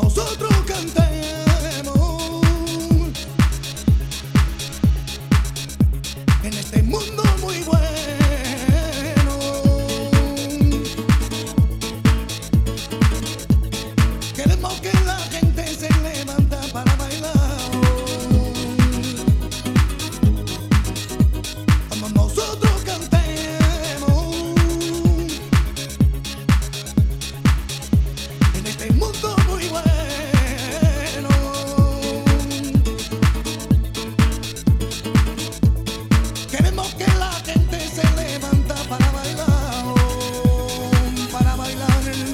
nosotros cantemos en este mundo muy bueno. Queremos que la gente se levanta para bailar. Cuando nosotros cantemos en este mundo muy bueno. Queremos que la gente se levanta para bailar, para bailar.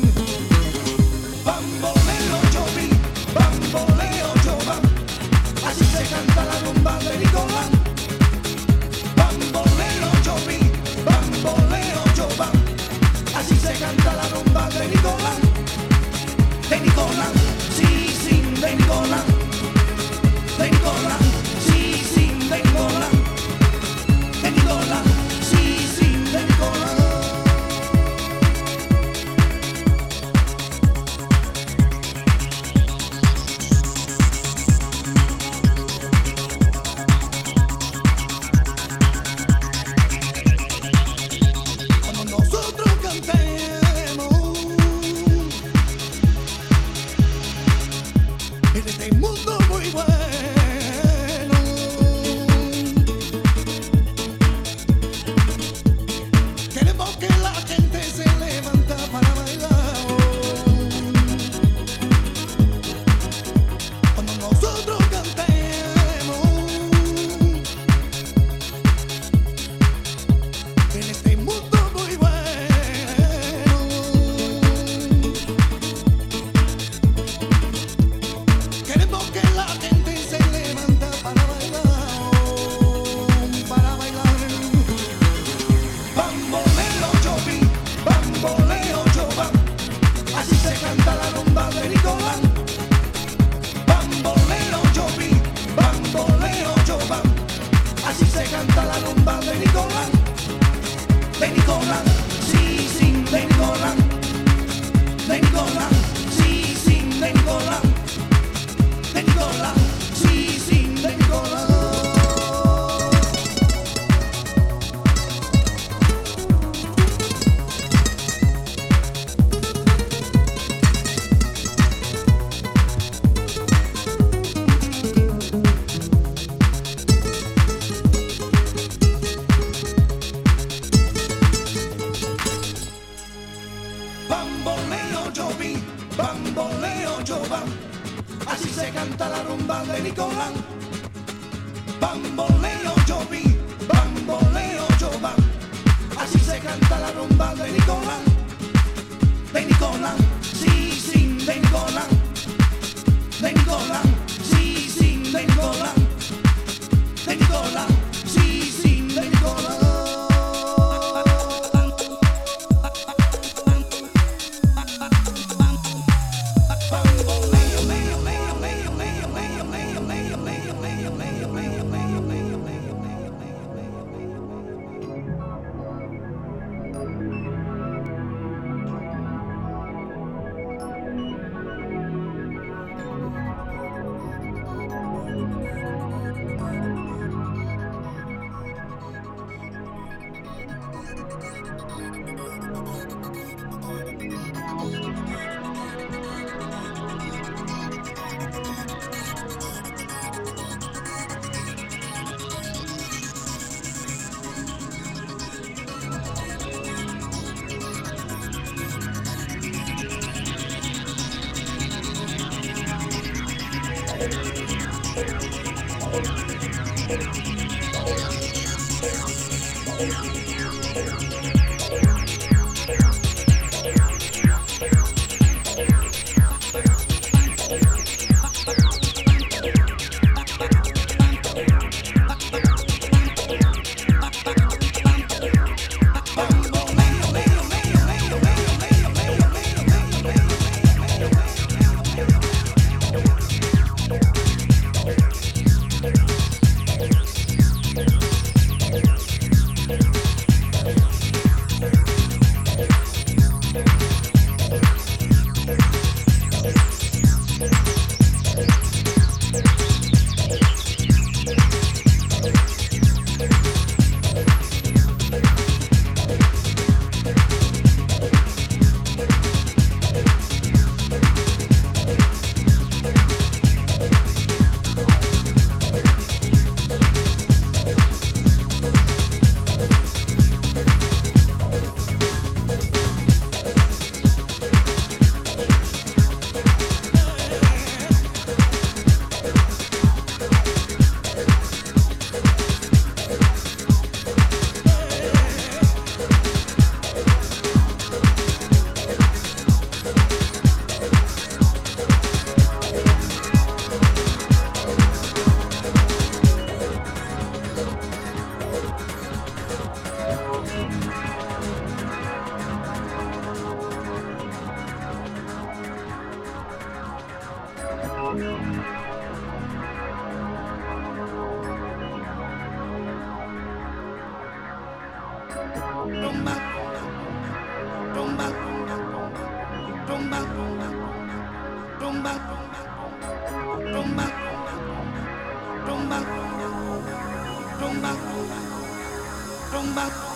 Bamboleo yo vi, bamboleo yo va, así se canta la rumba de Nicolás. Bamboleo yo vi, bamboleo yo va, así se canta la rumba de Nicolás. De Nicolás, sí, sí, de Nicolás. De Nicolás, sí, sí, de Nicolás. De Nicolás, sí, sí, de Nicolás. Cuando nosotros cantemos en este mundo muy bueno. Queremos que la gente se levanta para bailar. Cuando nosotros cantemos en este mundo muy bueno. Queremos que la gente se levanta para bailar, para bailar. Bamboleo yo vi, bamboleo yo va, así se canta la rumba de Nicolás. Bamboleo yo vi, bamboleo yo va, así se canta la rumba de Nicolás. De Nicolás, sí, sí, de Nicolás. De Nicolás, sí, sí, de Nicolás. De Nicolás, sí, sí, de Nicolás. Bamboleo yo vi, bamboleo yo va, así se canta la rumba de Nicolás. Bamboleo yo vi, bamboleo yo va, así se canta la rumba de Nicolás. De Nicolás, sí, sí, de Nicolás. De Nicolás, sí, sí, de Nicolás. De Nicolás, sí, sí, de Nicolás. Rumba, rumba, rumba, rumba, rumba, rumba, rumba, rumba.